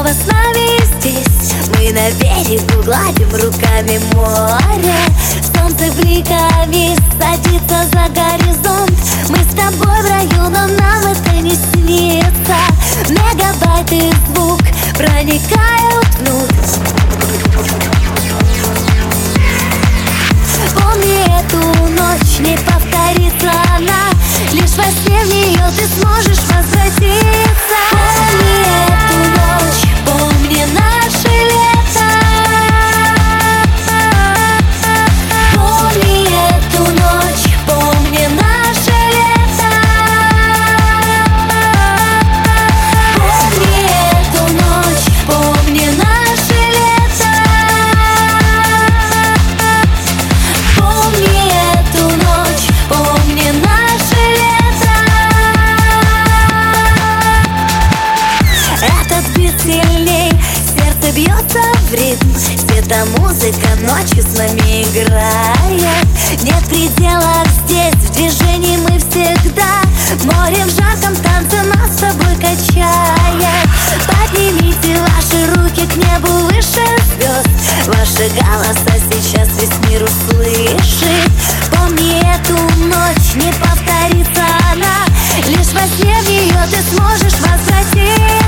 снова с нами здесь. Мы на берегу гладим руками море. Солнце бликами садится за горизонт. Мы с тобой в раю, но нам это не снится. Мегабайты звук проникают внутрь. Помни эту ночь, не повторится она. Лишь во сне в нее ты сможешь возвратиться. Помни эту ночь, помни наше лето. Помни эту ночь, помни наше лето. Помни эту ночь, помни наше лето. Помни эту ночь, помни наше лето. Этот бит сильней, сердце бьется в ритм. Светомузыка ночью с нами играет. Нет пределов здесь, в движении мы всегда. Море в жарком танце нас с тобой качает. Поднимите ваши руки к небу выше звезд. Ваши голоса сейчас весь мир услышит. Помни эту ночь, не повторится она. Лишь во сне в нее ты сможешь возвратиться.